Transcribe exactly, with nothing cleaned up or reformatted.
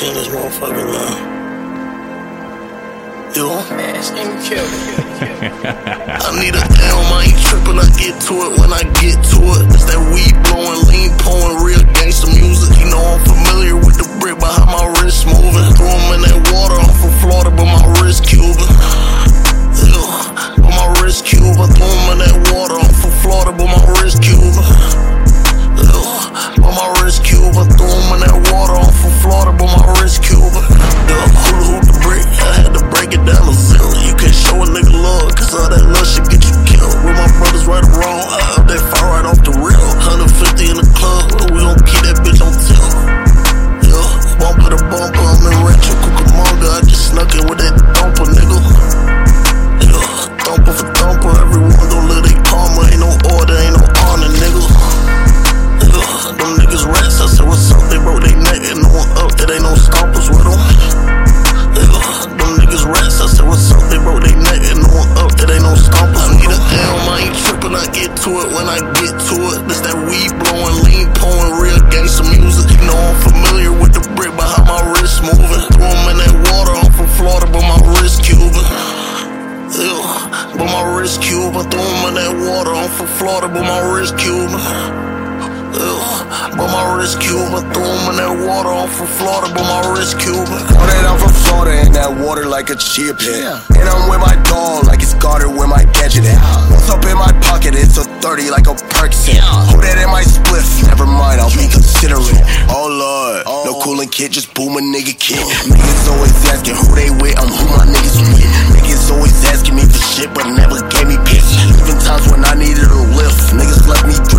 seen this motherfucker now. Yo, man, this nigga killed it. I need a L, I ain't trippin', I get to it when I get to it. It's that weed blowing, lean pouring, real gangsta music. You know I'm familiar with the brick, but how my wrist moving. Throw 'em in that water, I'm from Florida, but my wrist Cuban. Yo, but my wrist Cuban. Throw 'em in that water, I'm from Florida, but my wrist Cuban. Yo, but my wrist Cuban. Throw 'em in that water, I'm from Florida, but my wrist Cuban. Yo, hula hoop the brick, I had to break it down to zero. You can't show a nigga love, cause all that love shit get you killed. With my brothers right or wrong, I up that fire right off the rail. one fifty in the club, we gon' keep that bitch on tilt. Yo, bumper to bumper, I'm in retro Cucamonga. I just snuck in with that thumper, nigga. Yo, thumper for thumper, everyone gon' live they karma. Ain't no order, ain't no honor, nigga. Yo, them niggas rats, I said what's up, they broke they neck and no one up, there ain't no stompers with them. Yo, them niggas rats, I said what's up, they broke they neck and no one up, there ain't no stompers. I need a L, I ain't trippin', I get to it when I get to it. This that weed blowing, lean pouring, real gangsta music. You know I'm familiar with the brick, but how my wrist moving. Throw 'em in that water, I'm from Florida, but my wrist Cuban. Yo, but my wrist Cuban. Throw 'em in that water, I'm from Florida, but my wrist Cuban. Yo, but my wrist Cuban. Throw 'em in that water, I'm from Florida, but my wrist Cuban. Know that I'm from Florida, in that water like a chia pet. And I'm with my dog like it's guarded with my gadget at. What's up in my pocket, it's a thirty like a Percocet. Hold that in my spliff, never mind, I'll be considerate. Oh Lord, no coolin' kid, just boom a nigga kid. Niggas always asking who they with, I'm who my niggas with. Niggas always asking me for shit, but never gave me piss. Even times when I needed a lift, niggas left me